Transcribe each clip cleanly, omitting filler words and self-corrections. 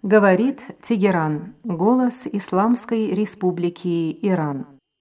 Говорит Тегеран, голос Исламской Республики Иран.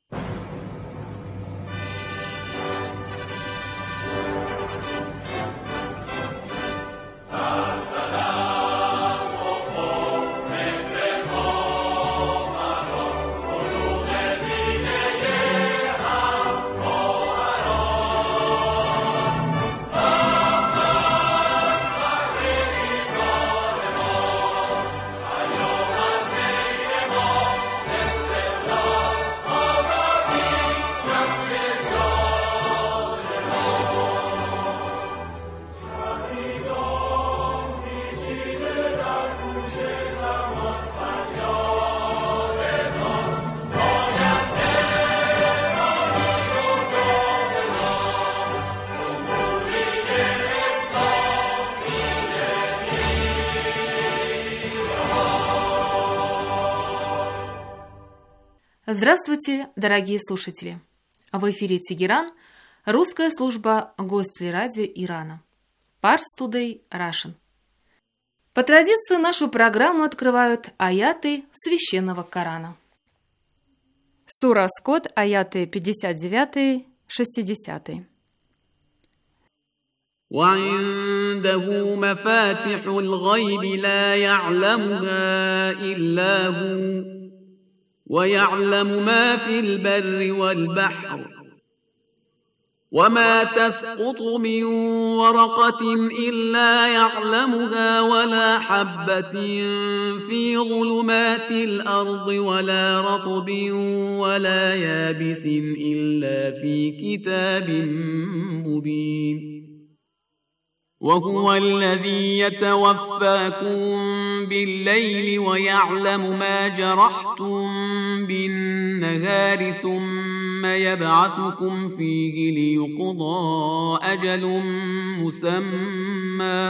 Здравствуйте, дорогие слушатели! В эфире Тегеран, русская служба Гостелерадио Ирана. Pars Today Russian. По традиции нашу программу открывают аяты Священного Корана. Сура Скот, аяты 59-60. وعنده مفاتح الغيب لا يعلمها إلا هو ويعلم ما في البر والبحر وما تسقط من ورقة إلا يعلمها ولا حبة في ظلمات الأرض ولا رطب ولا يابس إلا في كتاب مبين وهو الذي يتوفاكم بالليل ويعلم ما جرحتم بالنهار ثم يبعثكم فيه ليقضى أجل مسمى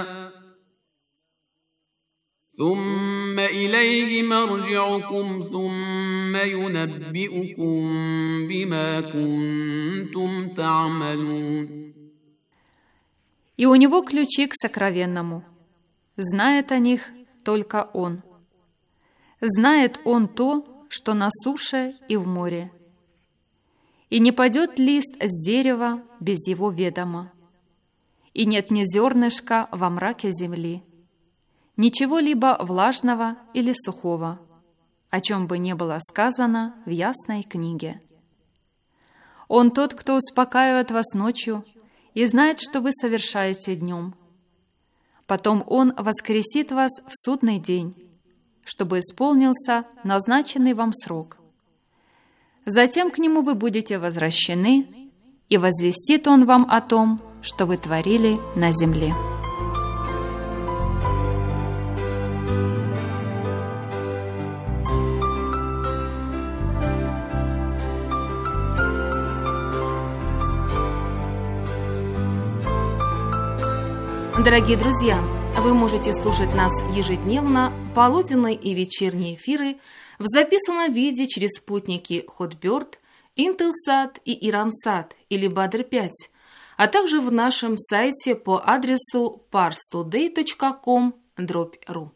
ثم إليه مرجعكم ثم ينبئكم بما كنتم تعملون. И у него ключи к сокровенному. Знает о них только он. Знает он то, что на суше и в море. И не падет лист с дерева без его ведома. И нет ни зернышка во мраке земли, ничего-либо влажного или сухого, о чем бы не было сказано в ясной книге. Он тот, кто успокаивает вас ночью, и знает, что вы совершаете днем. Потом Он воскресит вас в судный день, чтобы исполнился назначенный вам срок. Затем к Нему вы будете возвращены, и возвестит Он вам о том, что вы творили на земле. Дорогие друзья, вы можете слушать нас ежедневно, полуденные и вечерние эфиры в записанном виде через спутники Hotbird, Intelsat и Iransat или Badr-5, а также в нашем сайте по адресу parstoday.com/ru.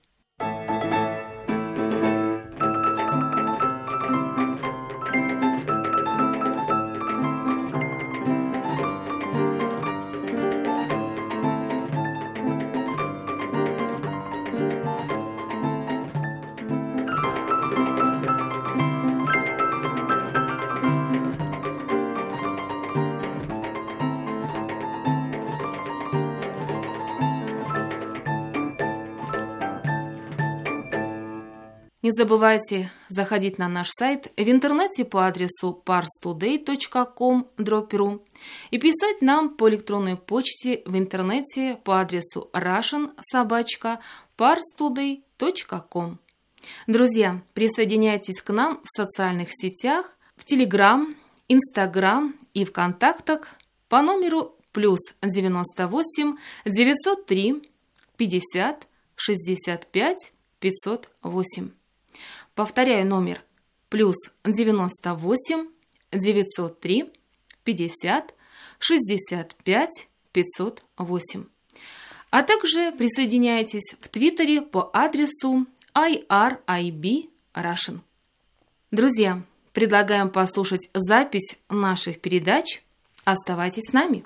Не забывайте заходить на наш сайт в интернете по адресу parstoday.com/ru и писать нам по электронной почте в интернете по адресу russian@parstoday.com. Друзья, присоединяйтесь к нам в социальных сетях, в Telegram, Instagram и ВКонтактах по номеру +98 903 50 65 508. Повторяю номер +98 903 50 65 508. А также присоединяйтесь в Твиттере по адресу IRIB Russian. Друзья, предлагаем послушать запись наших передач. Оставайтесь с нами.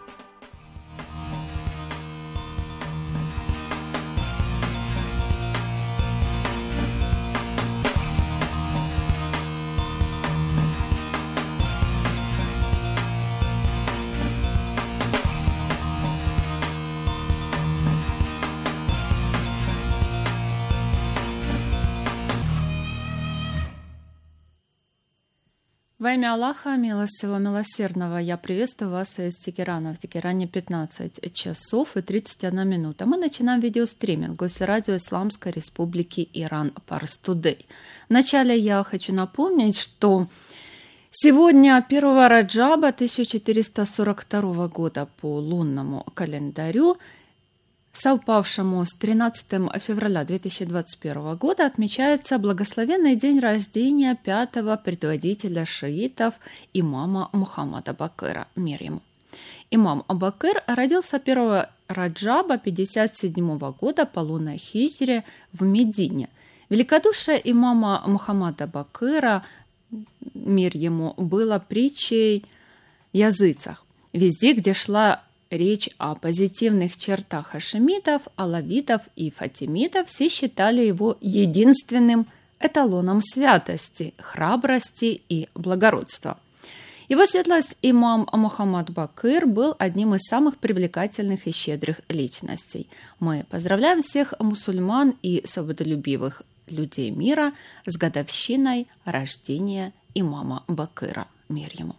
Во имя Аллаха, милостивого, милосердного, я приветствую вас из Тегерана. В Тегеране 15 часов и 31 минута. Мы начинаем видеостриминг с радио Исламской Республики Иран Парс Тудей. Вначале я хочу напомнить, что сегодня 1 Раджаба 1442 года по лунному календарю, совпавшему с 13 февраля 2021 года, отмечается благословенный день рождения пятого предводителя шиитов имама Мухаммада Бакыра, мир ему. Имам Бакыр родился 1 Раджаба 57 года по лунной хиджре в Медине. Великодушие имама Мухаммада Бакыра, мир ему, было притчей языцах. Везде, где шла речь о позитивных чертах хашемитов, алавитов и фатимитов, все считали его единственным эталоном святости, храбрости и благородства. Его светлость имам Мухаммад Бакыр был одним из самых привлекательных и щедрых личностей. Мы поздравляем всех мусульман и свободолюбивых людей мира с годовщиной рождения имама Бакыра, мир ему.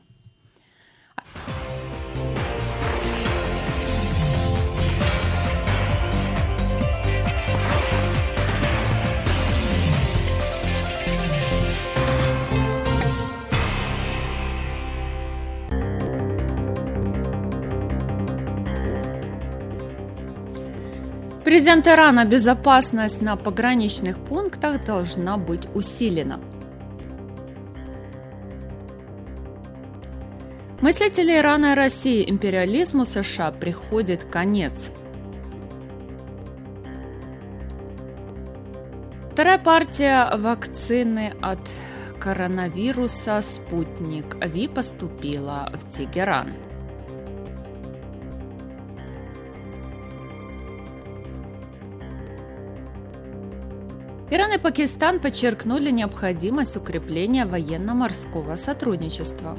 Президент Ирана: безопасность на пограничных пунктах должна быть усилена. Мыслители Ирана и России: империализму США приходит конец. Вторая партия вакцины от коронавируса «Спутник Ви» поступила в Тегеран. Иран и Пакистан подчеркнули необходимость укрепления военно-морского сотрудничества.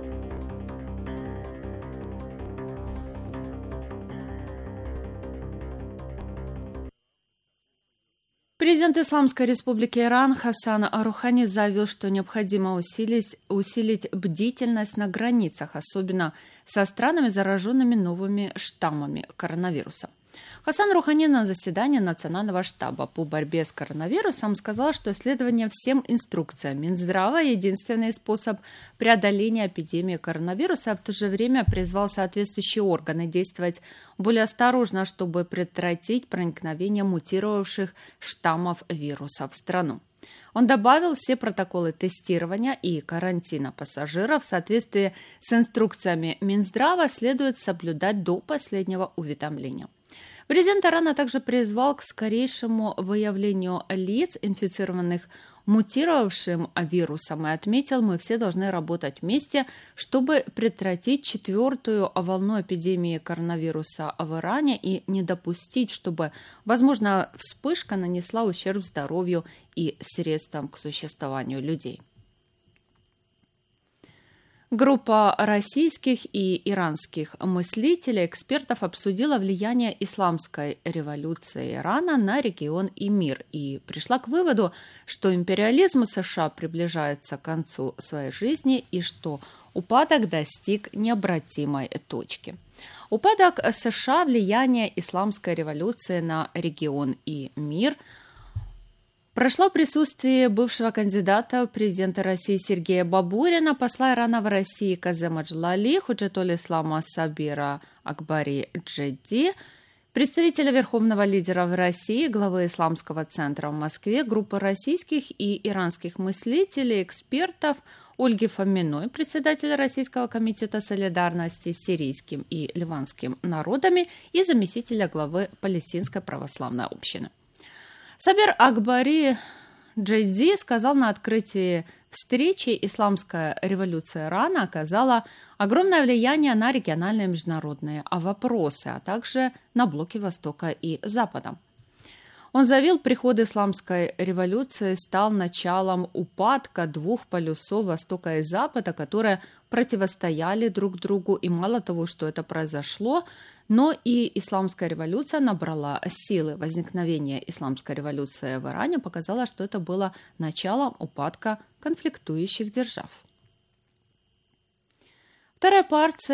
Президент Исламской Республики Иран Хасан Рухани заявил, что необходимо усилить бдительность на границах, особенно со странами, зараженными новыми штаммами коронавируса. Хасан Рухани на заседании Национального штаба по борьбе с коронавирусом сказал, что следование всем инструкциям Минздрава – единственный способ преодоления эпидемии коронавируса, а в то же время призвал соответствующие органы действовать более осторожно, чтобы предотвратить проникновение мутировавших штаммов вируса в страну. Он добавил, все протоколы тестирования и карантина пассажиров в соответствии с инструкциями Минздрава следует соблюдать до последнего уведомления. Президент Ирана также призвал к скорейшему выявлению лиц, инфицированных мутировавшим вирусом, и отметил: мы все должны работать вместе, чтобы предотвратить четвертую волну эпидемии коронавируса в Иране и не допустить, чтобы, возможно, вспышка нанесла ущерб здоровью и средствам к существованию людей. Группа российских и иранских мыслителей, экспертов обсудила влияние исламской революции Ирана на регион и мир и пришла к выводу, что империализм США приближается к концу своей жизни и что упадок достиг необратимой точки. Упадок США, влияние исламской революции на регион и мир прошло в присутствии бывшего кандидата в президенты России Сергея Бабурина, посла Ирана в России Казема Джалали, Худжатуль-Ислама Сабира Акбари Джедди, представителя верховного лидера в России, главы Исламского центра в Москве, группы российских и иранских мыслителей, экспертов, Ольги Фоминой, председателя Российского комитета солидарности с сирийским и ливанским народами и заместителя главы Палестинской православной общины. Сабир Акбари Джейди сказал на открытии встречи: исламская революция Ирана оказала огромное влияние на региональные и международные вопросы, а также на блоки Востока и Запада. Он заявил, приход исламской революции стал началом упадка двух полюсов Востока и Запада, которые противостояли друг другу, и мало того, что это произошло, но и исламская революция набрала силы. Возникновение исламской революции в Иране показало, что это было началом упадка конфликтующих держав. Вторая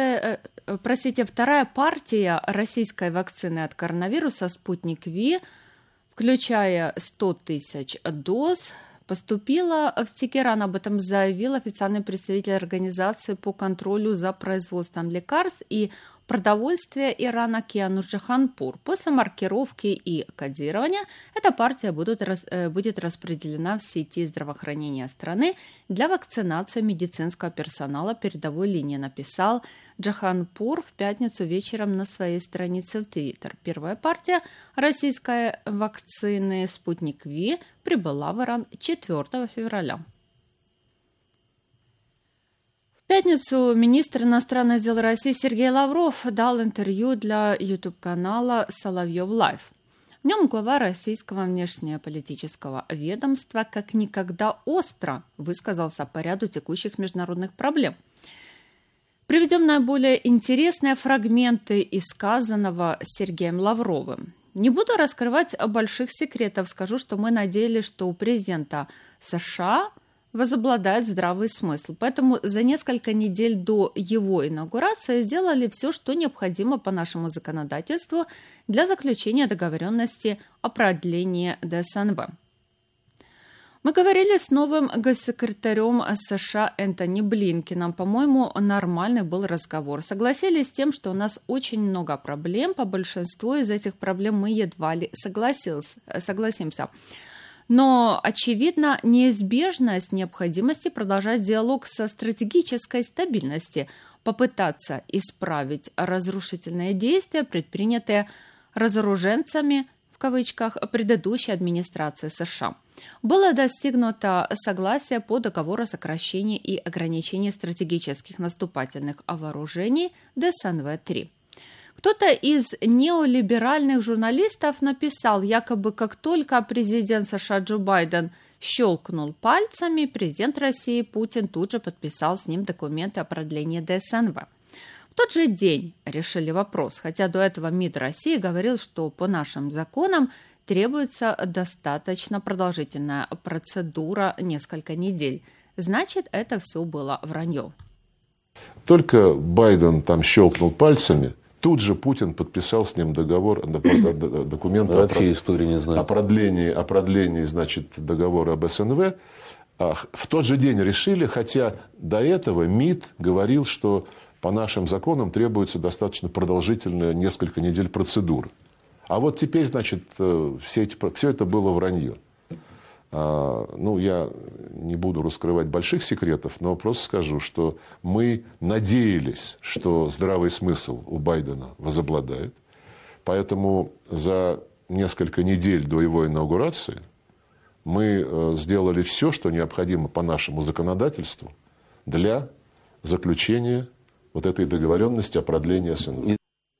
партия российской вакцины от коронавируса «Спутник Ви», включая 100 тысяч доз, поступила в Тегеран. Об этом заявил официальный представитель Организации по контролю за производством лекарств и продовольствия Ирана Кианур-Джаханпур. После маркировки и кодирования эта партия будет распределена в сети здравоохранения страны для вакцинации медицинского персонала передовой линии, написал Джаханпур в пятницу вечером на своей странице в Твиттер. Первая партия российской вакцины «Спутник Ви» прибыла в Иран 4 февраля. В пятницу министр иностранных дел России Сергей Лавров дал интервью для YouTube-канала «Соловьев Лайв». В нем глава российского внешнеполитического ведомства как никогда остро высказался по ряду текущих международных проблем. Приведем наиболее интересные фрагменты из сказанного Сергеем Лавровым. Не буду раскрывать больших секретов, скажу, что мы надеялись, что у президента США возобладает здравый смысл. Поэтому за несколько недель до его инаугурации сделали все, что необходимо по нашему законодательству для заключения договоренности о продлении ДСНВ. Мы говорили с новым госсекретарем США Энтони Блинкеном. По-моему, нормальный был разговор. Согласились с тем, что у нас очень много проблем. По большинству из этих проблем мы едва ли согласимся. Но, очевидно, неизбежность необходимости продолжать диалог со стратегической стабильности, попытаться исправить разрушительные действия, предпринятые разоруженцами, в кавычках, предыдущей администрации США. Было достигнуто согласие по договору о сокращении и ограничении стратегических наступательных вооружений ДСНВ-3. Кто-то из неолиберальных журналистов написал, якобы как только президент США Джо Байден щелкнул пальцами, президент России Путин тут же подписал с ним документы о продлении ДСНВ. В тот же день решили вопрос, хотя до этого МИД России говорил, что по нашим законам требуется достаточно продолжительная процедура, несколько недель. Значит, это все было вранье. Только Байден там щелкнул пальцами, тут же Путин подписал с ним документ о продлении, значит, договора об СНВ. В тот же день решили, хотя до этого МИД говорил, что по нашим законам требуется достаточно продолжительная несколько недель процедура. А вот теперь, значит, все это было вранье. Я не буду раскрывать больших секретов, но просто скажу, что мы надеялись, что здравый смысл у Байдена возобладает. Поэтому за несколько недель до его инаугурации мы сделали все, что необходимо по нашему законодательству для заключения вот этой договоренности о продлении СНВ.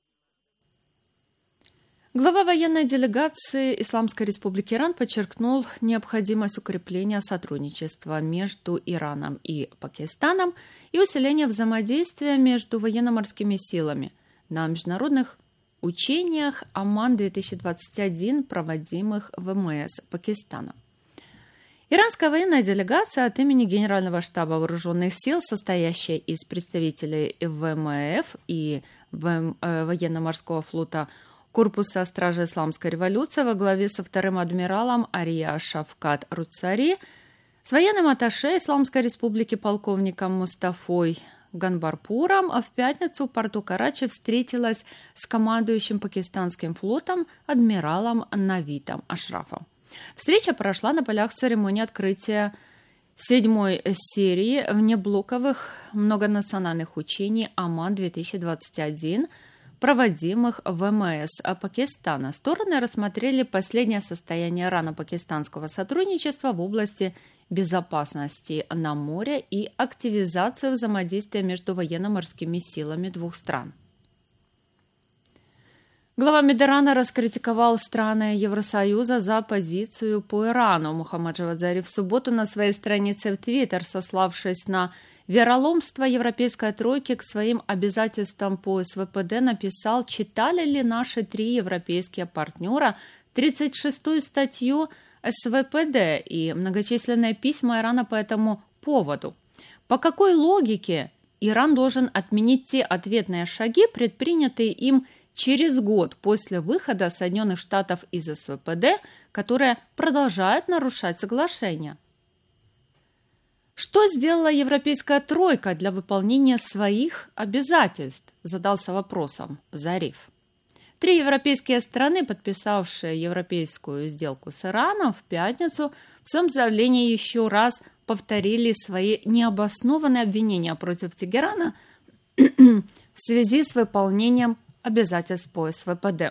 Глава военной делегации Исламской Республики Иран подчеркнул необходимость укрепления сотрудничества между Ираном и Пакистаном и усиления взаимодействия между военно-морскими силами на международных учениях ОМАН-2021, проводимых ВМС Пакистана. Иранская военная делегация от имени Генерального штаба вооруженных сил, состоящая из представителей ВМФ и военно-морского флота Корпуса стражи Исламской революции во главе со вторым адмиралом Ария Шавкат Руцари, с военным атташе Исламской республики полковником Мустафой Ганбарпуром в пятницу в порту Карачи встретилась с командующим пакистанским флотом адмиралом Навидом Ашрафом. Встреча прошла на полях церемонии открытия 7-й серии внеблоковых многонациональных учений ОМАН-2021, проводимых ВМС Пакистана. Стороны рассмотрели последнее состояние ирано-пакистанского сотрудничества в области безопасности на море и активизации взаимодействия между военно-морскими силами двух стран. Глава МИД Ирана раскритиковал страны Евросоюза за позицию по Ирану. Мухаммад Джавад Зариф в субботу на своей странице в Твиттер, сославшись на вероломство европейской тройки к своим обязательствам по СВПД, написал: читали ли наши 3 европейские партнера 36-ю статью СВПД и многочисленные письма Ирана по этому поводу? По какой логике Иран должен отменить те ответные шаги, предпринятые им через год после выхода Соединенных Штатов из СВПД, которые продолжают нарушать соглашение? Что сделала европейская тройка для выполнения своих обязательств? Задался вопросом Зариф. 3 европейские страны, подписавшие европейскую сделку с Ираном в пятницу, в своем заявлении еще раз повторили свои необоснованные обвинения против Тегерана в связи с выполнением обязательств по СВПД.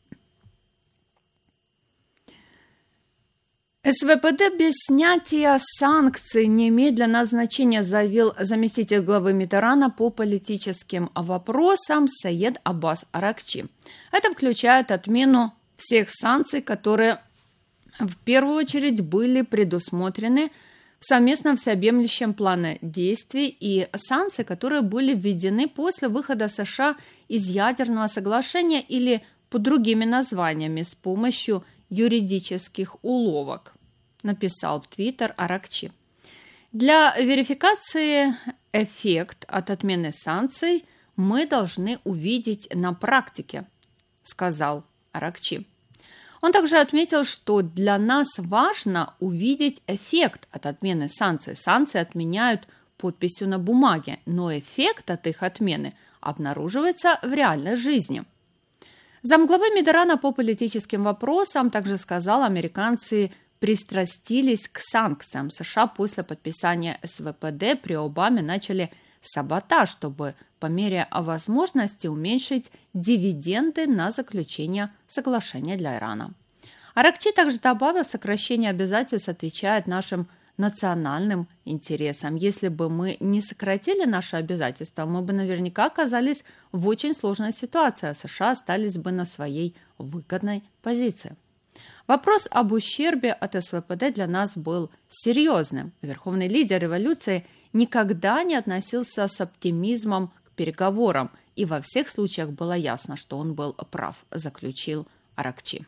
СВПД без снятия санкций не имеет для нас значения, заявил заместитель главы МИД Ирана по политическим вопросам Саед Аббас Аракчи. Это включает отмену всех санкций, которые в первую очередь были предусмотрены в совместном всеобъемлющем плане действий, и санкции, которые были введены после выхода США из ядерного соглашения или под другими названиями с помощью юридических уловок, написал в Твиттер Аракчи. Для верификации эффект от отмены санкций мы должны увидеть на практике, сказал Аракчи. Он также отметил, что для нас важно увидеть эффект от отмены санкций. Санкции отменяют подписью на бумаге, но эффект от их отмены обнаруживается в реальной жизни. Замглавы МИД Ирана по политическим вопросам также сказал, американцы пристрастились к санкциям. США после подписания СВПД при Обаме начали саботаж, чтобы по мере возможности уменьшить дивиденды на заключение соглашения для Ирана. Аракчи также добавил, сокращение обязательств отвечает нашим национальным интересам. Если бы мы не сократили наши обязательства, мы бы наверняка оказались в очень сложной ситуации, а США остались бы на своей выгодной позиции. Вопрос об ущербе от СВПД для нас был серьезным. Верховный лидер революции никогда не относился с оптимизмом к переговорам, и во всех случаях было ясно, что он был прав, заключил Аракчи.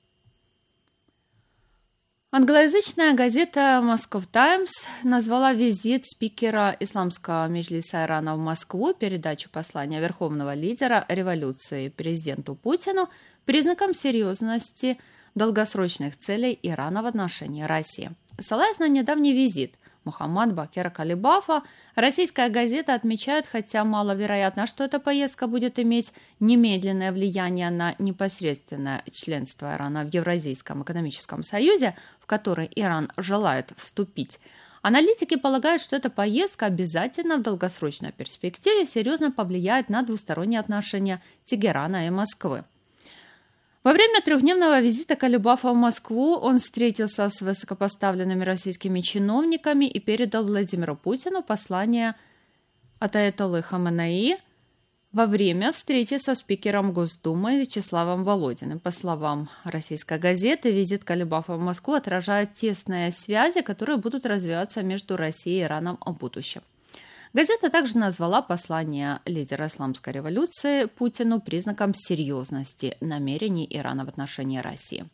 Англоязычная газета «Moscow Times» назвала визит спикера Исламского меджлиса Ирана в Москву, передачу послания верховного лидера революции президенту Путину, признаком серьезности долгосрочных целей Ирана в отношении России. Ссылаясь на недавний визит Мухаммада Бакира Калибафа, российская газета отмечает, хотя маловероятно, что эта поездка будет иметь немедленное влияние на непосредственное членство Ирана в Евразийском экономическом союзе, в который Иран желает вступить. Аналитики полагают, что эта поездка обязательно в долгосрочной перспективе серьезно повлияет на двусторонние отношения Тегерана и Москвы. Во время 3-дневного визита Калибафа в Москву он встретился с высокопоставленными российскими чиновниками и передал Владимиру Путину послание от аятоллы Хаменеи во время встречи со спикером Госдумы Вячеславом Володиным. По словам российской газеты, визит Калибафа в Москву отражает тесные связи, которые будут развиваться между Россией и Ираном в будущем. Газета также назвала послание лидера исламской революции Путину признаком серьезности намерений Ирана в отношении России.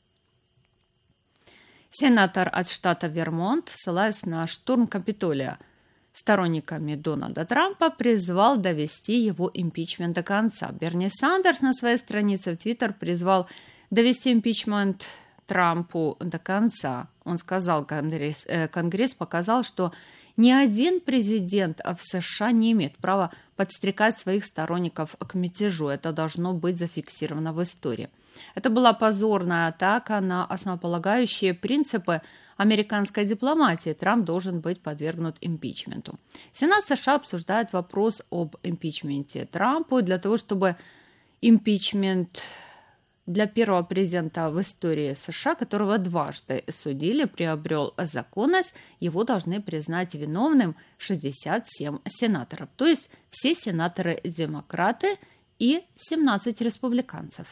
Сенатор от штата Вермонт, ссылаясь на штурм Капитолия сторонниками Дональда Трампа, призвал довести его импичмент до конца. Берни Сандерс на своей странице в Твиттер призвал довести импичмент Трампу до конца. Он сказал, Конгресс показал, что ни один президент в США не имеет права подстрекать своих сторонников к мятежу. Это должно быть зафиксировано в истории. Это была позорная атака на основополагающие принципы американской дипломатии. Трамп должен быть подвергнут импичменту. Сенат США обсуждает вопрос об импичменте Трампа для того, чтобы импичмент для первого президента в истории США, которого дважды судили, приобрел законность, его должны признать виновным 67 сенаторов, то есть все сенаторы-демократы и 17 республиканцев.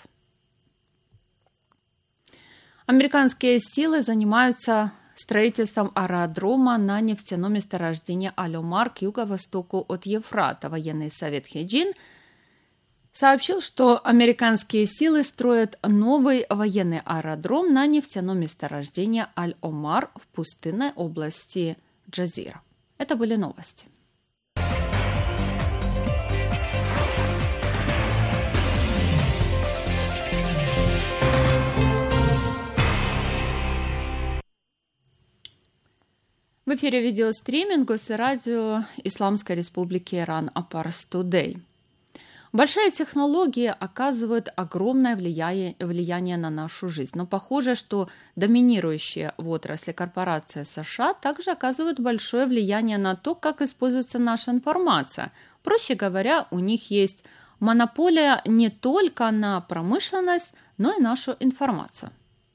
Американские силы занимаются строительством аэродрома на нефтяном месторождении Аль-Омар к юго-востоку от Ефрата. Военный совет Хеджин сообщил, что американские силы строят новый военный аэродром на нефтяном месторождении Аль-Омар в пустынной области Джазира. Это были новости. В эфире видеостриминг Госрадио Исламской Республики Иран Парс Тудей. Большие технологии оказывают огромное влияние на нашу жизнь, но похоже, что доминирующие в отрасли корпорации США также оказывают большое влияние на то, как используется наша информация. Проще говоря, у них есть монополия не только на промышленность, но и нашу информацию.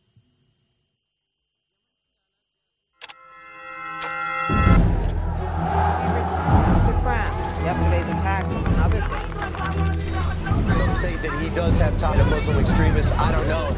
Yesterday's attacks and other things. Some say that he does have ties to Muslim extremists. I don't know.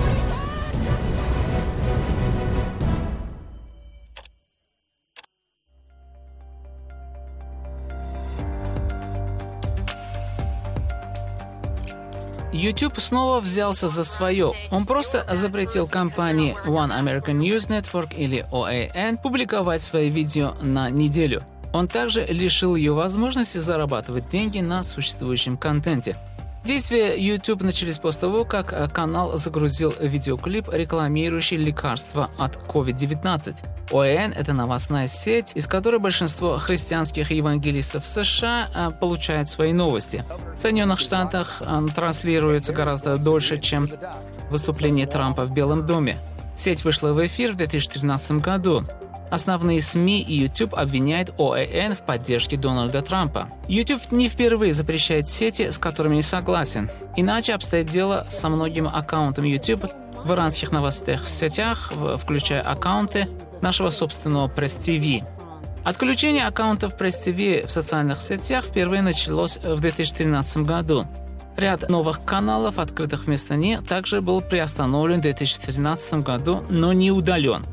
YouTube снова взялся за свое. Он просто запретил компании One American News Network или OAN публиковать свои видео на неделю. Он также лишил ее возможности зарабатывать деньги на существующем контенте. Действия YouTube начались после того, как канал загрузил видеоклип, рекламирующий лекарства от COVID-19. OAN – это новостная сеть, из которой большинство христианских евангелистов в США получает свои новости. В Соединенных Штатах транслируется гораздо дольше, чем выступление Трампа в Белом доме. Сеть вышла в эфир в 2013 году. Основные СМИ и YouTube обвиняют OAN в поддержке Дональда Трампа. YouTube не впервые запрещает сети, с которыми не согласен. Иначе обстоит дело со многими аккаунтами YouTube в иранских новостных сетях, включая аккаунты нашего собственного Press TV. Отключение аккаунтов Press TV в социальных сетях впервые началось в 2013 году. Ряд новых каналов, открытых вместо них, также был приостановлен в 2013 году, но не удален.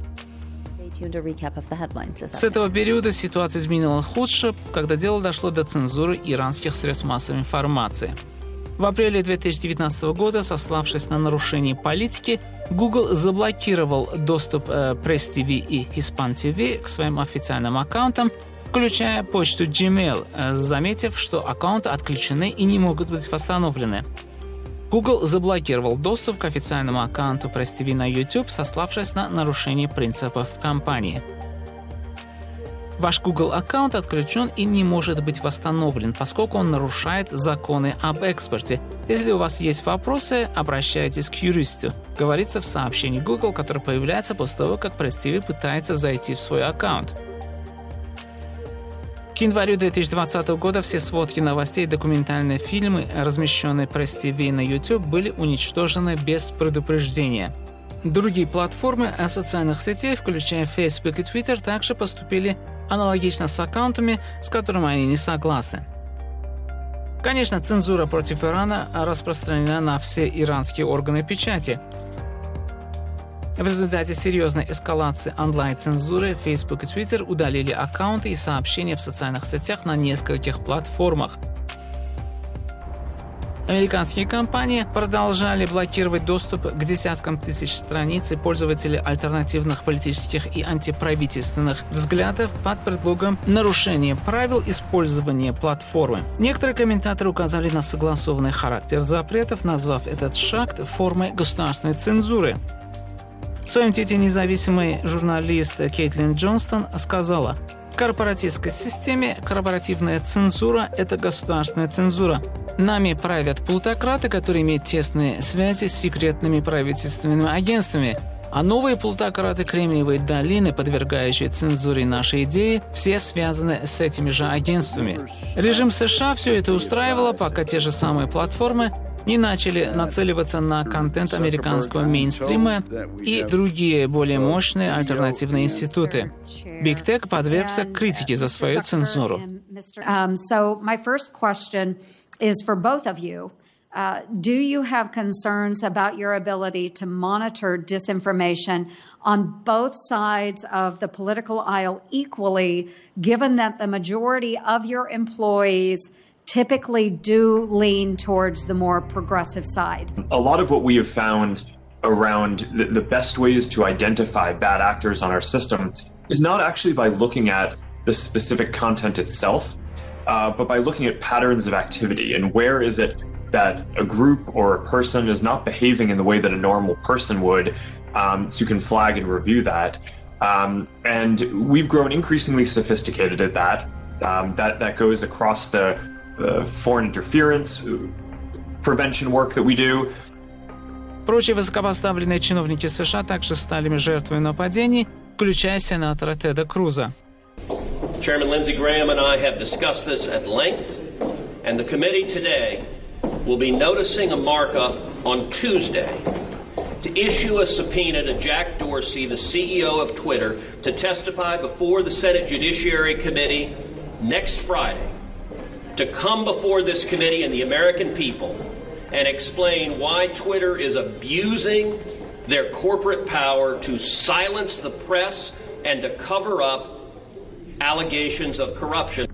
С этого периода ситуация изменилась худше, когда дело дошло до цензуры иранских средств массовой информации. В апреле 2019 года, сославшись на нарушение политики, Google заблокировал доступ Press TV и Hispan TV к своим официальным аккаунтам, включая почту Gmail, заметив, что аккаунты отключены и не могут быть восстановлены. Google заблокировал доступ к официальному аккаунту Press TV на YouTube, сославшись на нарушение принципов компании. Ваш Google аккаунт отключен и не может быть восстановлен, поскольку он нарушает законы об экспорте. Если у вас есть вопросы, обращайтесь к юристу, говорится в сообщении Google, которое появляется после того, как Press TV пытается зайти в свой аккаунт. К январю 2020 года все сводки новостей и документальные фильмы, размещенные Press TV на YouTube, были уничтожены без предупреждения. Другие платформы социальных сетей, включая Facebook и Twitter, также поступили аналогично с аккаунтами, с которыми они не согласны. Конечно, цензура против Ирана распространена на все иранские органы печати. В результате серьезной эскалации онлайн-цензуры Facebook и Twitter удалили аккаунты и сообщения в социальных сетях на нескольких платформах. Американские компании продолжали блокировать доступ к десяткам тысяч страниц и пользователей альтернативных политических и антиправительственных взглядов под предлогом нарушения правил использования платформы. Некоторые комментаторы указали на согласованный характер запретов, назвав этот шаг формой государственной цензуры. В своем твите независимый журналист Кейтлин Джонстон сказала: «В корпоратистской системе корпоративная цензура – это государственная цензура. Нами правят плутократы, которые имеют тесные связи с секретными правительственными агентствами. А новые плутократы Кремниевой долины, подвергающие цензуре наши идеи, все связаны с этими же агентствами». Режим США все это устраивало, пока те же самые платформы не начали нацеливаться на контент американского мейнстрима и другие более мощные альтернативные институты. Big Tech подвергся критике за свою цензуру. So my first question is for both of you. Do you have concerns about your ability to monitor disinformation on both sides of the political aisle equally, given that the majority of your employees typically do lean towards the more progressive side? A lot of what we have found around the best ways to identify bad actors on our system is not actually by looking at the specific content itself, but by looking at patterns of activity and where is it that a group or a person is not behaving in the way that a normal person would, so you can flag and review that. And we've grown increasingly sophisticated at that. That goes across the foreign interference prevention work that we do. Прочие высокопоставленные чиновники США также стали жертвой нападений, включая сенатора Теда Круза. Chairman Lindsey Graham and I have discussed this at length, and the committee today will be noticing a markup on Tuesday to issue a subpoena to Jack Dorsey, the CEO of Twitter, to testify before the Senate Judiciary Committee next Friday, to come before this committee and the American people and explain why Twitter is abusing their corporate power to silence the press and to cover up allegations of corruption.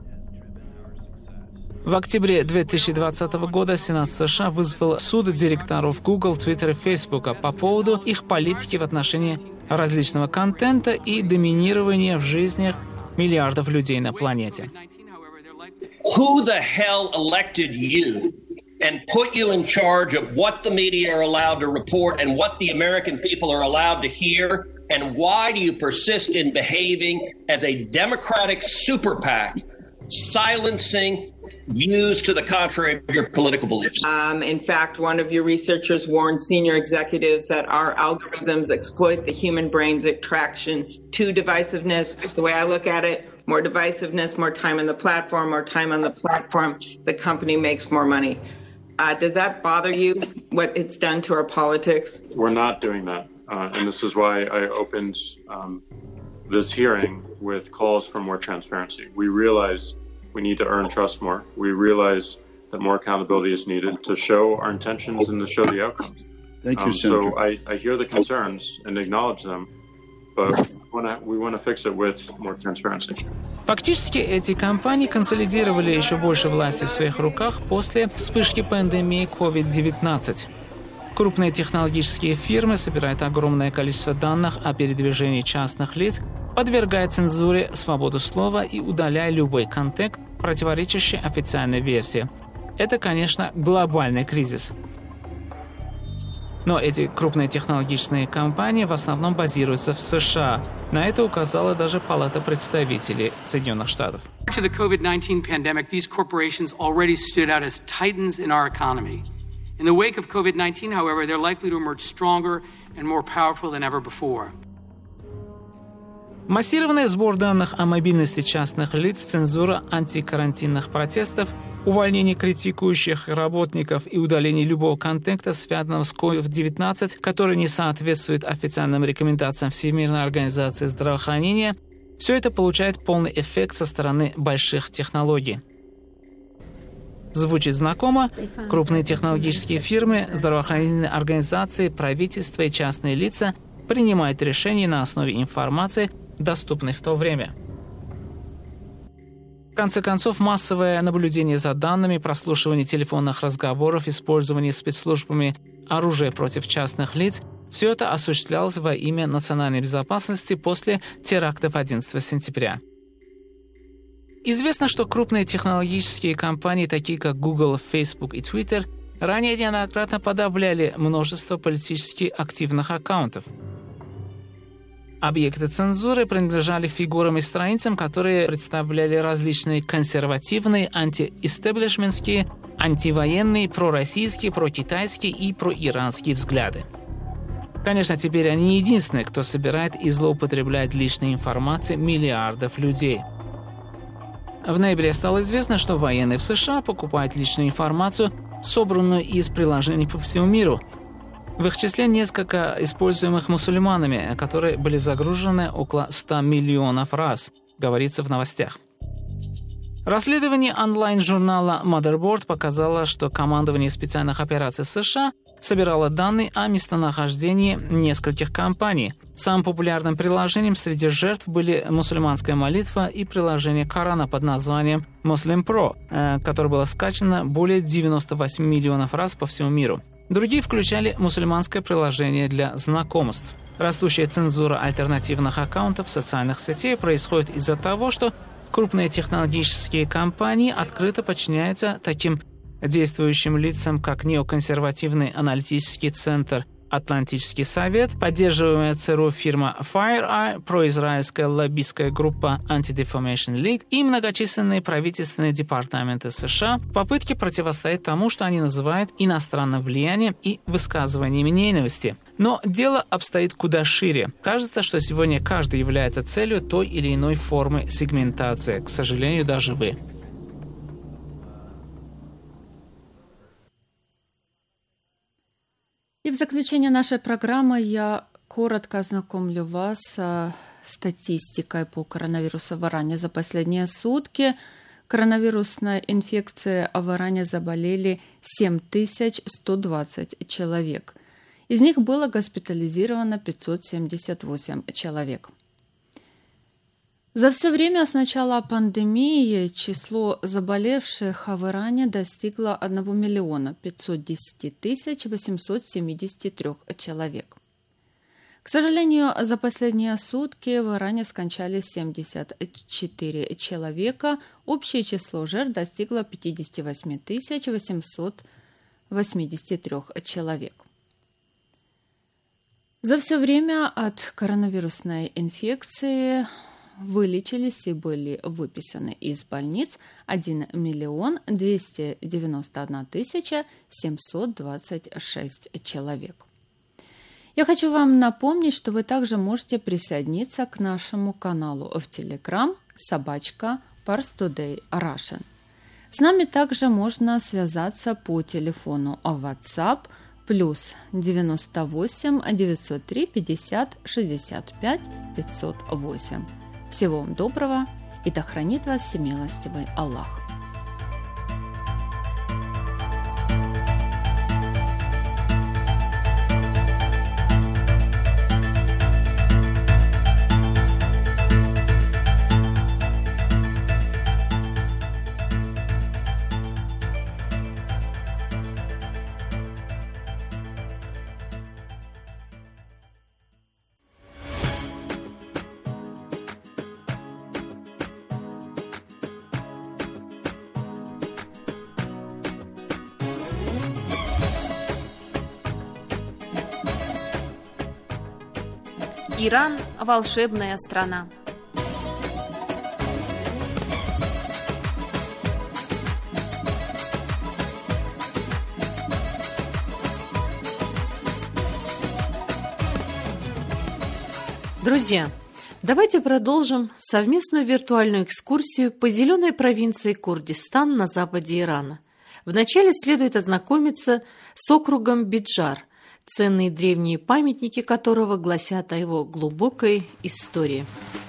В октябре 2020 года Сенат США вызвал суд директоров Google, Twitter и Facebook по поводу их политики в отношении различного контента и доминирования в жизнях миллиардов людей на планете. Who the hell elected you and put you in charge of what the media are allowed to report and what the American people are allowed to hear? And why do you persist in behaving as a Democratic super PAC, silencing views to the contrary of your political beliefs? In fact, one of your researchers warned senior executives that our algorithms exploit the human brain's attraction to divisiveness. The way I look at it, more divisiveness, more time on the platform, the company makes more money. Does that bother you, what it's done to our politics? We're not doing that. And this is why I opened this hearing with calls for more transparency. We realize we need to earn trust more. We realize that more accountability is needed to show our intentions and to show the outcomes. Thank you, Senator. So I hear the concerns and acknowledge them, but we want to fix it with more transparency. Фактически эти компании консолидировали еще больше власти в своих руках после вспышки пандемии COVID-19. Крупные технологические фирмы собирают огромное количество данных о передвижении частных лиц, подвергая цензуре свободу слова и удаляя любой контент, противоречащий официальной версии. Это, конечно, глобальный кризис. Но эти крупные технологические компании в основном базируются в США. На это указала даже Палата представителей Соединенных Штатов. After the COVID-19 pandemic, these corporations already stood out as titans in our economy. In the wake of COVID-19, however, they're likely to emerge stronger and more powerful than ever before. Массированный сбор данных о мобильности частных лиц, цензура антикарантинных протестов, увольнение критикующих работников и удаление любого контента, связанного с COVID-19, который не соответствует официальным рекомендациям Всемирной организации здравоохранения, все это получает полный эффект со стороны больших технологий. Звучит знакомо? Крупные технологические фирмы, здравоохранительные организации, правительства и частные лица принимают решения на основе информации, доступной в то время. В конце концов, массовое наблюдение за данными, прослушивание телефонных разговоров, использование спецслужбами оружия против частных лиц – все это осуществлялось во имя национальной безопасности после терактов 11 сентября. Известно, что крупные технологические компании, такие как Google, Facebook и Twitter, ранее неоднократно подавляли множество политически активных аккаунтов. Объекты цензуры принадлежали фигурам и страницам, которые представляли различные консервативные, антиэстеблишментские, антивоенные, пророссийские, прокитайские и проиранские взгляды. Конечно, теперь они не единственные, кто собирает и злоупотребляет личной информацией миллиардов людей. В ноябре стало известно, что военные в США покупают личную информацию собранную из приложений по всему миру. В их числе несколько используемых мусульманами, которые были загружены около 100 миллионов раз, говорится в новостях. Расследование онлайн-журнала Motherboard показало, что командование специальных операций США собирало данные о местонахождении нескольких компаний. Самым популярным приложением среди жертв были мусульманская молитва и приложение Корана под названием Muslim Pro, которое было скачано более 98 миллионов раз по всему миру. Другие включали мусульманское приложение для знакомств. Растущая цензура альтернативных аккаунтов социальных сетей происходит из-за того, что крупные технологические компании открыто подчиняются таким действующим лицам, как неоконсервативный аналитический центр «Атлантический совет», поддерживаемая ЦРУ фирма FireEye, произраильская лоббистская группа Anti-Defamation League и многочисленные правительственные департаменты США в попытке противостоять тому, что они называют иностранным влиянием и высказываниями ненависти. Но дело обстоит куда шире. Кажется, что сегодня каждый является целью той или иной формы сегментации. К сожалению, даже вы. И в заключение нашей программы я коротко ознакомлю вас с статистикой по коронавирусу в Иране. За последние сутки коронавирусной инфекцией в Иране заболели 7120 человек. Из них было госпитализировано 578 человек. За все время с начала пандемии число заболевших в Иране достигло 1 миллиона 510 873 человек. К сожалению, за последние сутки в Иране скончались 74 человека. Общее число жертв достигло 58 883 человек. За все время от коронавирусной инфекции вылечились и были выписаны из больниц 1 миллион 291 726 человек. Я хочу вам напомнить, что вы также можете присоединиться к нашему каналу в Telegram @parstoday Russian. С нами также можно связаться по телефону WhatsApp плюс 98 903 50 65 508. Всего вам доброго, и да хранит вас всемилостивый Аллах. Иран – волшебная страна. Друзья, давайте продолжим совместную виртуальную экскурсию по зеленой провинции Курдистан на западе Ирана. Вначале следует ознакомиться с округом Биджар, ценные древние памятники которого гласят о его глубокой истории.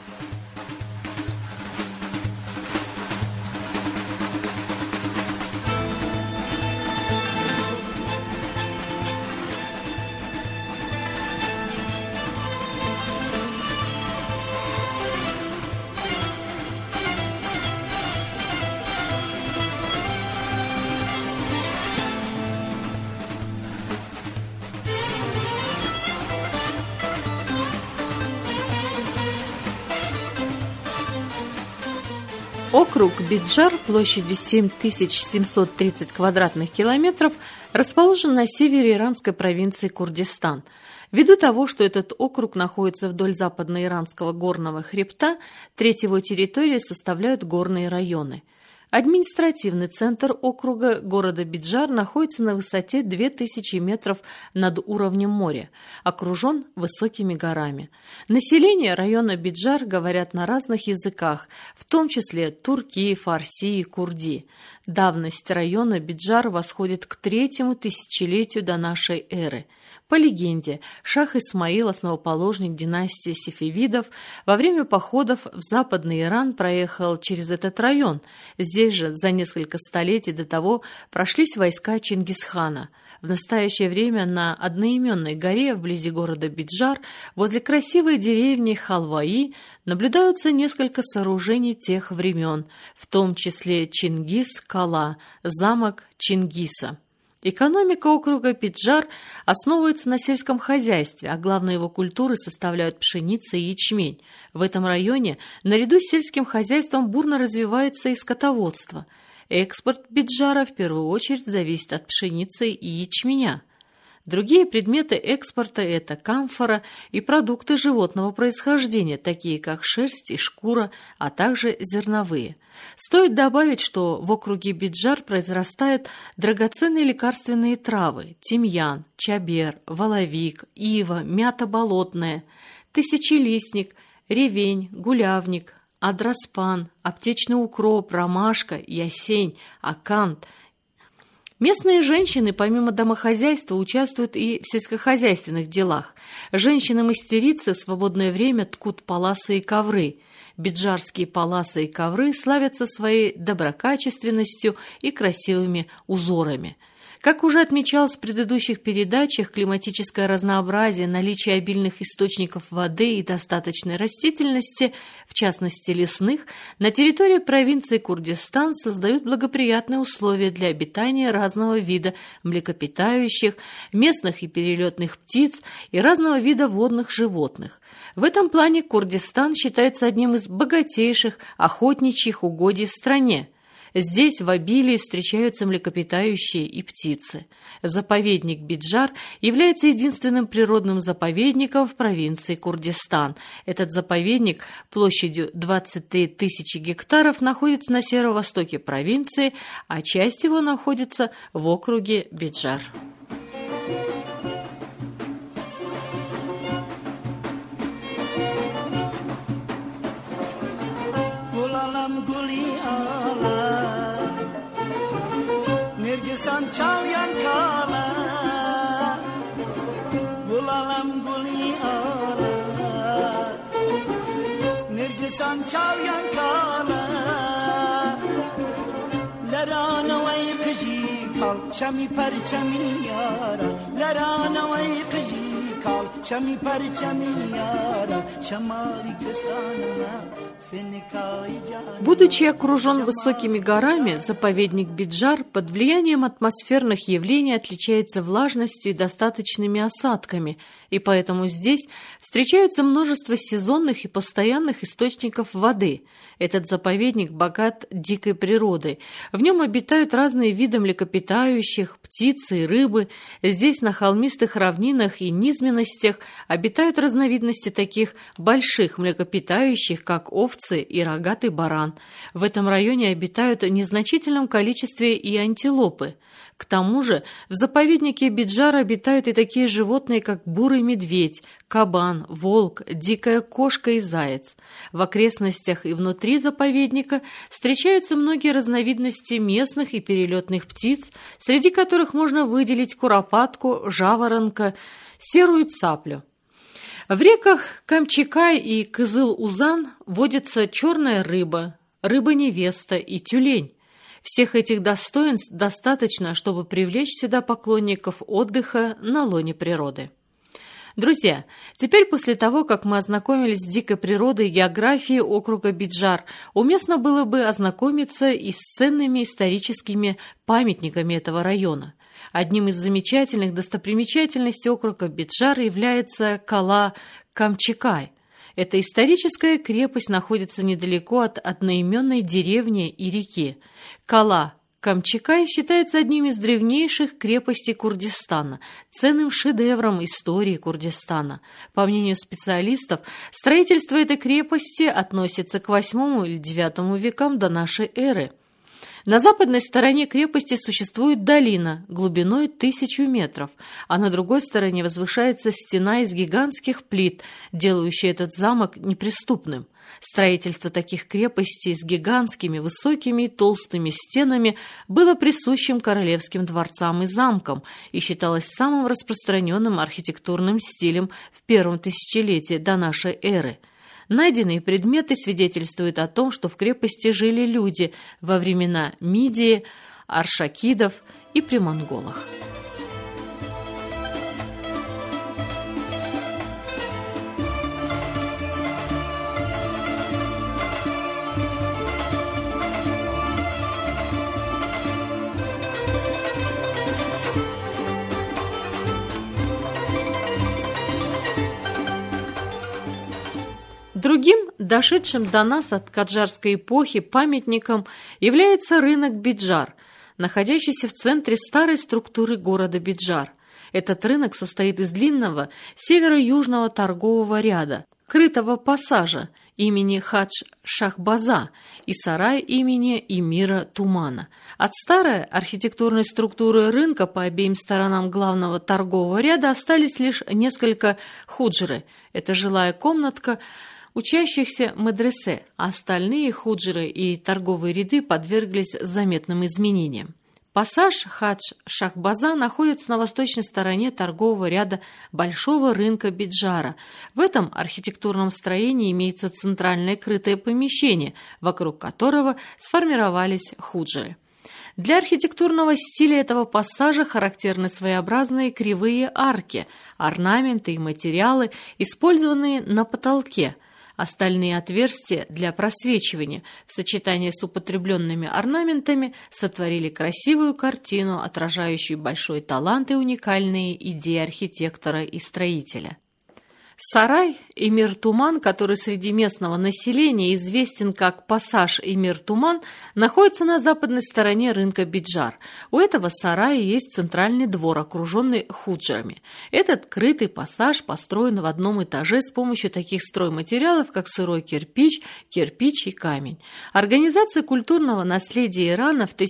Округ Биджар площадью 7730 квадратных километров расположен на севере иранской провинции Курдистан. Ввиду того, что этот округ находится вдоль западноиранского горного хребта, треть его территории составляют горные районы. Административный центр округа города Биджар находится на высоте 2000 метров над уровнем моря, окружен высокими горами. Население района Биджар говорят на разных языках, в том числе турки, фарси и курди. Давность района Биджар восходит к 3-му тысячелетию до нашей эры. По легенде, шах Исмаил, основоположник династии сефевидов, во время походов в Западный Иран проехал через этот район. Здесь же за несколько столетий до того прошлись войска Чингисхана. В настоящее время на одноименной горе вблизи города Биджар, возле красивой деревни Халваи, наблюдаются несколько сооружений тех времен, в том числе Чингис-Кала, замок Чингиса. Экономика округа Биджар основывается на сельском хозяйстве, а главные его культуры составляют пшеница и ячмень. В этом районе наряду с сельским хозяйством бурно развивается и скотоводство. Экспорт Биджара в первую очередь зависит от пшеницы и ячменя. Другие предметы экспорта – это камфора и продукты животного происхождения, такие как шерсть и шкура, а также зерновые. Стоит добавить, что в округе Биджар произрастают драгоценные лекарственные травы – тимьян, чабер, воловик, ива, мята болотная, тысячелистник, ревень, гулявник, адроспан, аптечный укроп, ромашка, ясень, акант. Местные женщины, помимо домохозяйства, участвуют и в сельскохозяйственных делах. Женщины-мастерицы в свободное время ткут паласы и ковры. Биджарские паласы и ковры славятся своей доброкачественностью и красивыми узорами. Как уже отмечалось в предыдущих передачах, климатическое разнообразие, наличие обильных источников воды и достаточной растительности, в частности лесных, на территории провинции Курдистан создают благоприятные условия для обитания разного вида млекопитающих, местных и перелетных птиц и разного вида водных животных. В этом плане Курдистан считается одним из богатейших охотничьих угодий в стране. Здесь в обилии встречаются млекопитающие и птицы. Заповедник Биджар является единственным природным заповедником в провинции Курдистан. Этот заповедник площадью 23 тысячи гектаров находится на северо-востоке провинции, а часть его находится в округе Биджар. Çavyan kala Gulalam guli ala Nirgisan çavyan kala Lerana vay kıji kal Şami parçami yara Lerana vay kıji kal Şami parçami yara Şamari kestanına Будучи окружен высокими горами, заповедник Биджар под влиянием атмосферных явлений отличается влажностью и достаточными осадками, и поэтому здесь встречается множество сезонных и постоянных источников воды. Этот заповедник богат дикой природой. В нем обитают разные виды млекопитающих, птицы и рыбы. Здесь на холмистых равнинах и низменностях обитают разновидности таких больших млекопитающих, как овцы и рогатый баран. В этом районе обитают в незначительном количестве и антилопы. К тому же в заповеднике Биджар обитают и такие животные, как бурый медведь, кабан, волк, дикая кошка и заяц. В окрестностях и внутри заповедника встречаются многие разновидности местных и перелетных птиц, среди которых можно выделить куропатку, жаворонка, серую цаплю. В реках Камчикай и Кызыл-Узан водится черная рыба, рыба-невеста и тюлень. Всех этих достоинств достаточно, чтобы привлечь сюда поклонников отдыха на лоне природы. Друзья, теперь после того, как мы ознакомились с дикой природой и географией округа Биджар, уместно было бы ознакомиться и с ценными историческими памятниками этого района. Одним из замечательных достопримечательностей округа Биджар является Кала Камчикай. Эта историческая крепость находится недалеко от одноименной деревни и реки. Кала Камчикай считается одним из древнейших крепостей Курдистана, ценным шедевром истории Курдистана. По мнению специалистов, строительство этой крепости относится к VIII или IX векам до нашей эры. На западной стороне крепости существует долина глубиной 1000 метров, а на другой стороне возвышается стена из гигантских плит, делающая этот замок неприступным. Строительство таких крепостей с гигантскими, высокими и толстыми стенами было присущим королевским дворцам и замкам и считалось самым распространенным архитектурным стилем в первом тысячелетии до нашей эры. Найденные предметы свидетельствуют о том, что в крепости жили люди во времена Мидии, аршакидов и при монголах. Другим, дошедшим до нас от каджарской эпохи памятником, является рынок Биджар, находящийся в центре старой структуры города Биджар. Этот рынок состоит из длинного северо-южного торгового ряда, крытого пассажа имени Хадж-Шахбаза и сарай имени Эмира Тумана. От старой архитектурной структуры рынка по обеим сторонам главного торгового ряда остались лишь несколько худжры. Это жилая комнатка учащихся медресе, а остальные худжры и торговые ряды подверглись заметным изменениям. Пассаж Хадж-Шахбаза находится на восточной стороне торгового ряда большого рынка Биджара. В этом архитектурном строении имеется центральное крытое помещение, вокруг которого сформировались худжры. Для архитектурного стиля этого пассажа характерны своеобразные кривые арки, орнаменты и материалы, использованные на потолке. Остальные отверстия для просвечивания в сочетании с употребленными орнаментами сотворили красивую картину, отражающую большой талант и уникальные идеи архитектора и строителя. Сарай Эмир Туман, который среди местного населения известен как пассаж Эмир Туман, находится на западной стороне рынка Биджар. У этого сарая есть центральный двор, окруженный худжрами. Этот крытый пассаж построен в одном этаже с помощью таких стройматериалов, как сырой кирпич, кирпич и камень. Организация культурного наследия Ирана в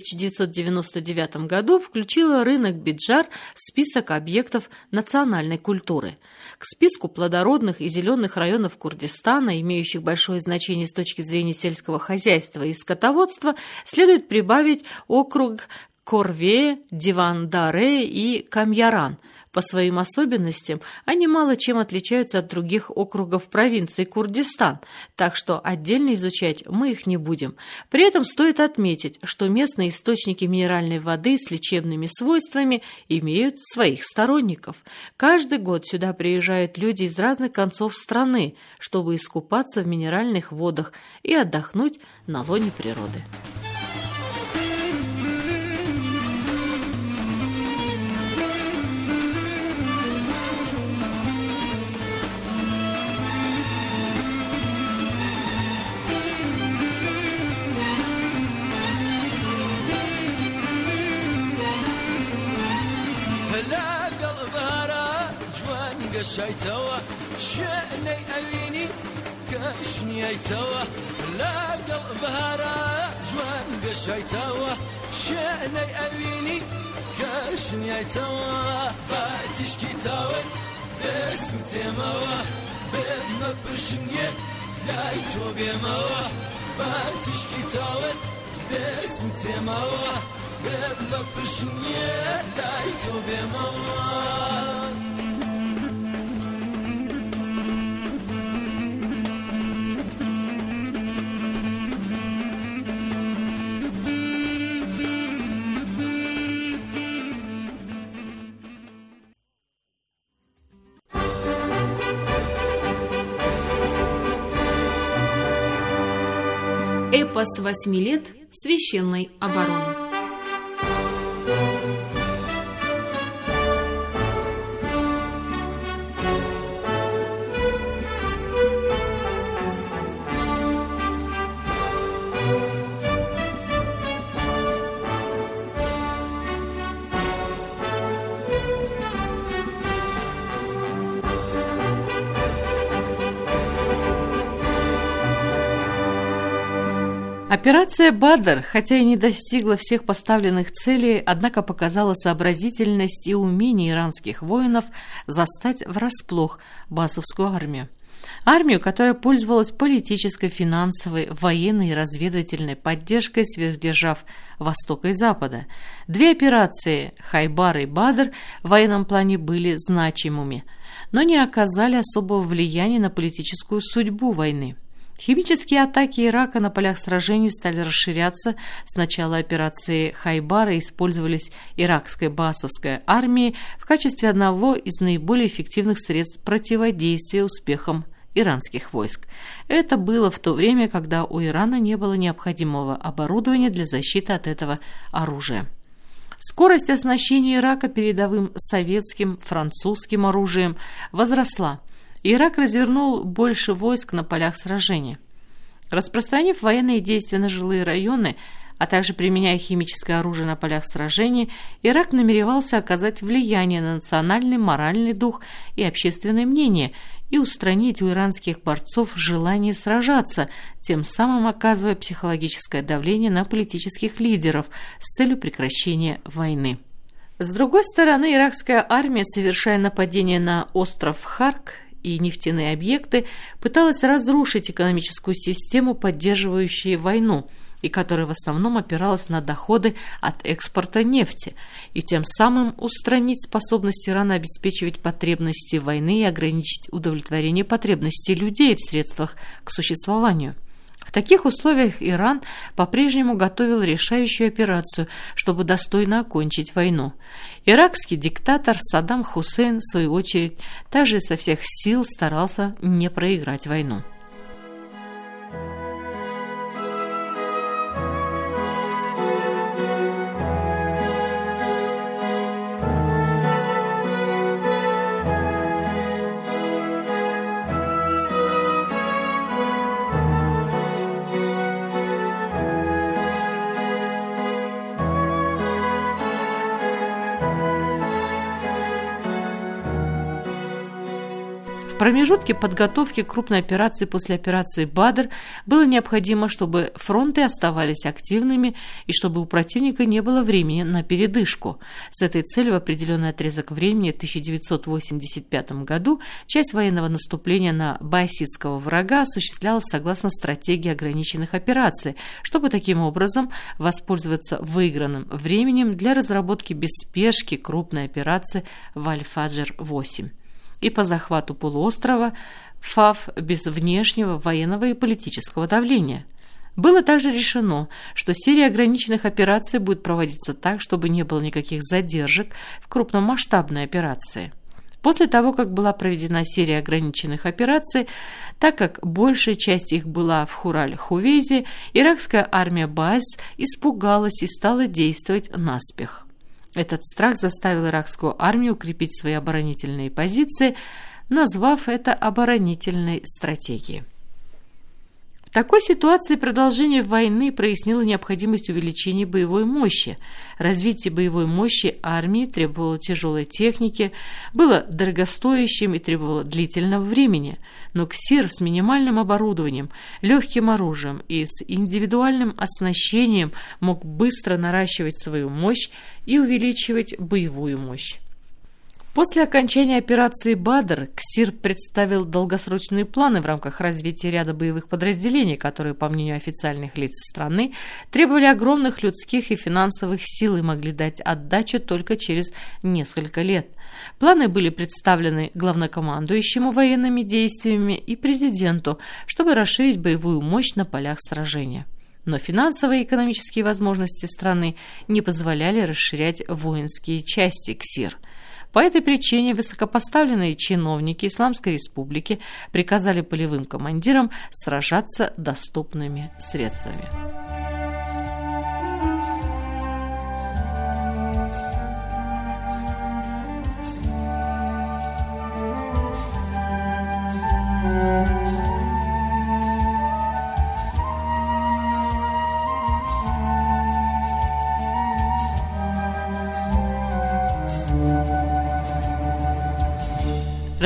1999 году включила рынок Биджар в список объектов национальной культуры. К списку плодородных и зеленых районов Курдистана, имеющих большое значение с точки зрения сельского хозяйства и скотоводства, следует прибавить округ Корве, Диван-Даре и Камьяран. По своим особенностям они мало чем отличаются от других округов провинции Курдистан, так что отдельно изучать мы их не будем. При этом стоит отметить, что местные источники минеральной воды с лечебными свойствами имеют своих сторонников. Каждый год сюда приезжают люди из разных концов страны, чтобы искупаться в минеральных водах и отдохнуть на лоне природы. شايتوا شأني أويني كشني أيتوا لا قلب هرا جوان قشايتوا شأني أويني كشني أيتوا باتشكي تاوي باسم تيموا بما برشنية لا يتو بيموا باتشكي تاوي باسم تيموا بما برشنية لا يتو بيموا Эпос 8 лет священной обороны. Операция «Бадр», хотя и не достигла всех поставленных целей, однако показала сообразительность и умение иранских воинов застать врасплох Басовскую армию. Армию, которая пользовалась политической, финансовой, военной и разведывательной поддержкой сверхдержав Востока и Запада. Две операции «Хайбар» и «Бадр» в военном плане были значимыми, но не оказали особого влияния на политическую судьбу войны. Химические атаки Ирака на полях сражений стали расширяться. С начала операции «Хайбара» использовались иракской Басовской армией в качестве одного из наиболее эффективных средств противодействия успехам иранских войск. Это было в то время, когда у Ирана не было необходимого оборудования для защиты от этого оружия. Скорость оснащения Ирака передовым советским, французским оружием возросла. Ирак развернул больше войск на полях сражения. Распространив военные действия на жилые районы, а также применяя химическое оружие на полях сражений, Ирак намеревался оказать влияние на национальный, моральный дух и общественное мнение и устранить у иранских борцов желание сражаться, тем самым оказывая психологическое давление на политических лидеров с целью прекращения войны. С другой стороны, иракская армия, совершая нападение на остров Харк и нефтяные объекты, пыталась разрушить экономическую систему, поддерживающую войну, и которая в основном опиралась на доходы от экспорта нефти, и тем самым устранить способность Ирана обеспечивать потребности войны и ограничить удовлетворение потребностей людей в средствах к существованию. В таких условиях Иран по-прежнему готовил решающую операцию, чтобы достойно окончить войну. Иракский диктатор Саддам Хусейн, в свою очередь, также со всех сил старался не проиграть войну. В промежутке подготовки крупной операции после операции «Бадр» было необходимо, чтобы фронты оставались активными и чтобы у противника не было времени на передышку. С этой целью в определенный отрезок времени в 1985 году часть военного наступления на баасидского врага осуществлялась согласно стратегии ограниченных операций, чтобы таким образом воспользоваться выигранным временем для разработки без спешки крупной операции в Аль-Фаджр-8 и по захвату полуострова Фав без внешнего военного и политического давления. Было также решено, что серия ограниченных операций будет проводиться так, чтобы не было никаких задержек в крупномасштабной операции. После того, как была проведена серия ограниченных операций, так как большая часть их была в Хураль-Хувейзе, иракская армия Баас испугалась и стала действовать наспех. Этот страх заставил иракскую армию укрепить свои оборонительные позиции, назвав это оборонительной стратегией. В такой ситуации продолжение войны прояснило необходимость увеличения боевой мощи. Развитие боевой мощи армии требовало тяжелой техники, было дорогостоящим и требовало длительного времени. Но КСИР с минимальным оборудованием, легким оружием и с индивидуальным оснащением мог быстро наращивать свою мощь и увеличивать боевую мощь. После окончания операции «Бадр» КСИР представил долгосрочные планы в рамках развития ряда боевых подразделений, которые, по мнению официальных лиц страны, требовали огромных людских и финансовых сил и могли дать отдачу только через несколько лет. Планы были представлены главнокомандующему военными действиями и президенту, чтобы расширить боевую мощь на полях сражения. Но финансовые и экономические возможности страны не позволяли расширять воинские части КСИР. По этой причине высокопоставленные чиновники Исламской Республики приказали полевым командирам сражаться доступными средствами.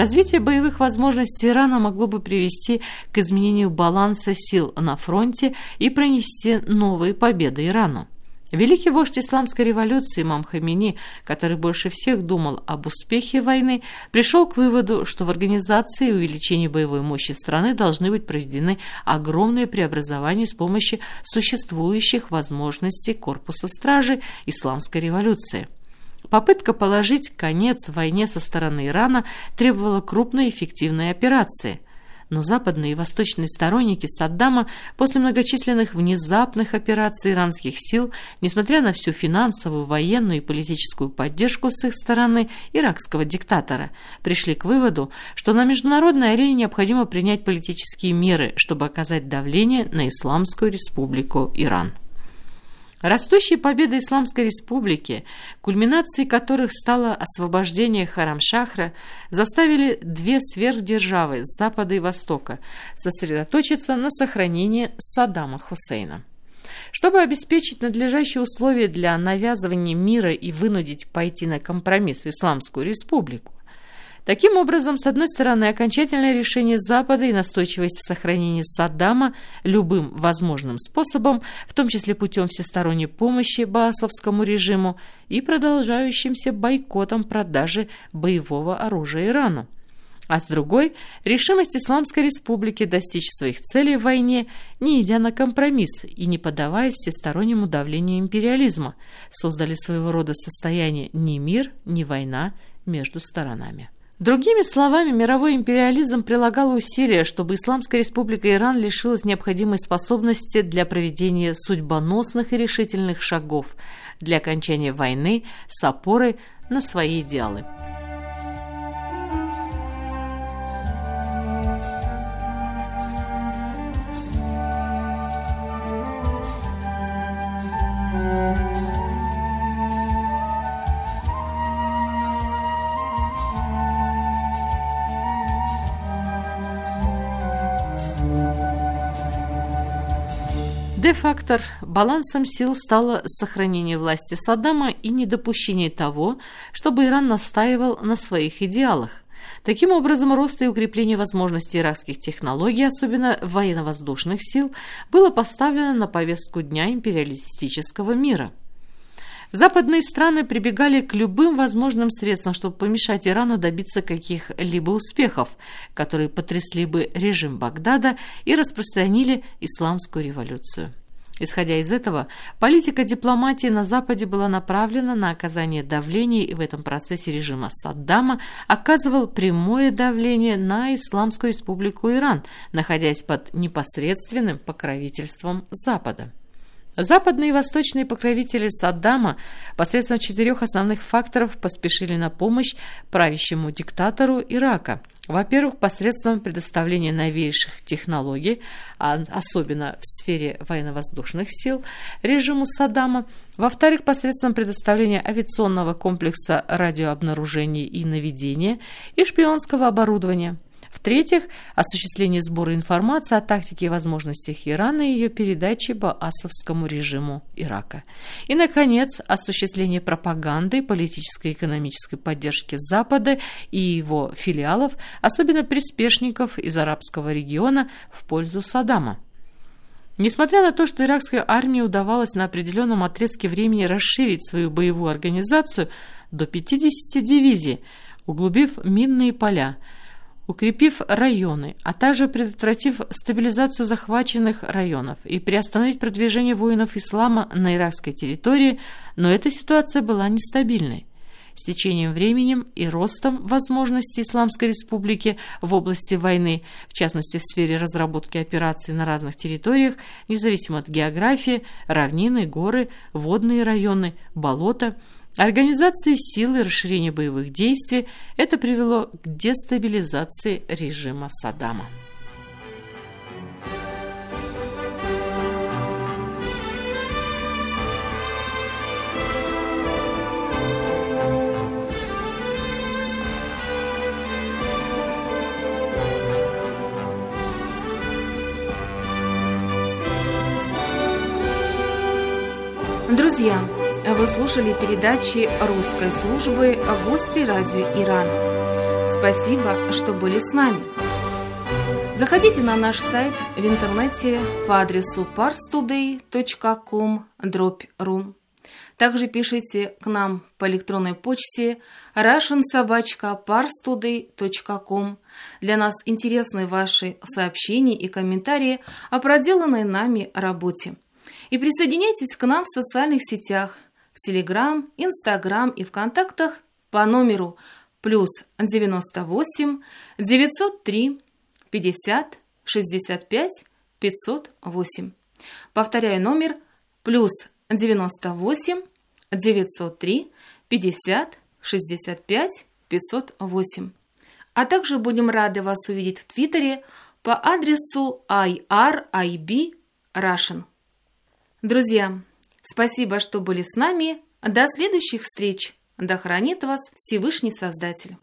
Развитие боевых возможностей Ирана могло бы привести к изменению баланса сил на фронте и принести новые победы Ирану. Великий вождь исламской революции имам Хамини, который больше всех думал об успехе войны, пришел к выводу, что в организации и увеличении боевой мощи страны должны быть проведены огромные преобразования с помощью существующих возможностей корпуса стражи исламской революции. Попытка положить конец войне со стороны Ирана требовала крупной эффективной операции. Но западные и восточные сторонники Саддама после многочисленных внезапных операций иранских сил, несмотря на всю финансовую, военную и политическую поддержку с их стороны иракского диктатора, пришли к выводу, что на международной арене необходимо принять политические меры, чтобы оказать давление на Исламскую Республику Иран. Растущие победы Исламской Республики, кульминацией которых стало освобождение Харам-Шахра, заставили две сверхдержавы с Запада и Востока сосредоточиться на сохранении Саддама Хусейна. Чтобы обеспечить надлежащие условия для навязывания мира и вынудить пойти на компромисс в Исламскую Республику, таким образом, с одной стороны, окончательное решение Запада и настойчивость в сохранении Саддама любым возможным способом, в том числе путем всесторонней помощи баасовскому режиму и продолжающимся бойкотом продажи боевого оружия Ирану. А с другой, решимость Исламской Республики достичь своих целей в войне, не идя на компромисс и не поддаваясь всестороннему давлению империализма, создали своего рода состояние ни мир, ни война между сторонами. Другими словами, мировой империализм прилагал усилия, чтобы Исламская Республика Иран лишилась необходимой способности для проведения судьбоносных и решительных шагов для окончания войны с опорой на свои идеалы. Де-фактор балансом сил стало сохранение власти Саддама и недопущение того, чтобы Иран настаивал на своих идеалах. Таким образом, рост и укрепление возможностей иракских технологий, особенно военно-воздушных сил, было поставлено на повестку дня империалистического мира. Западные страны прибегали к любым возможным средствам, чтобы помешать Ирану добиться каких-либо успехов, которые потрясли бы режим Багдада и распространили исламскую революцию. Исходя из этого, политика дипломатии на Западе была направлена на оказание давления, и в этом процессе режим Саддама оказывал прямое давление на Исламскую Республику Иран, находясь под непосредственным покровительством Запада. Западные и восточные покровители Саддама посредством 4 основных факторов поспешили на помощь правящему диктатору Ирака. Во-первых, посредством предоставления новейших технологий, особенно в сфере военно-воздушных сил, режиму Саддама. Во-вторых, посредством предоставления авиационного комплекса радиообнаружения и наведения и шпионского оборудования. В-третьих, осуществление сбора информации о тактике и возможностях Ирана и ее передачи баасовскому режиму Ирака. И, наконец, осуществление пропаганды, политической и экономической поддержки Запада и его филиалов, особенно приспешников из арабского региона, в пользу Саддама. Несмотря на то, что иракской армии удавалось на определенном отрезке времени расширить свою боевую организацию до 50 дивизий, углубив минные поля, укрепив районы, а также предотвратив стабилизацию захваченных районов и приостановить продвижение воинов ислама на иракской территории, но эта ситуация была нестабильной. С течением времени и ростом возможностей Исламской Республики в области войны, в частности в сфере разработки операций на разных территориях, независимо от географии, равнины, горы, водные районы, болота, организации сил и расширения боевых действий, это привело к дестабилизации режима Саддама. Друзья, вы слушали передачи русской службы «Гости радио Ирана». Спасибо, что были с нами. Заходите на наш сайт в интернете по адресу parstoday.com/ru. Также пишите к нам по электронной почте russian@parstoday.com. Для нас интересны ваши сообщения и комментарии о проделанной нами работе. И присоединяйтесь к нам в социальных сетях, в Telegram, Instagram и ВКонтактах по номеру +98 903 50 65 508. Повторяю номер +98 903 50 65 508. А также будем рады вас увидеть в Твиттере по адресу IRIB-Russian. Друзья, спасибо, что были с нами. До следующих встреч. Да хранит вас Всевышний Создатель.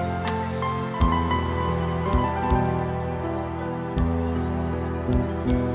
Thank you.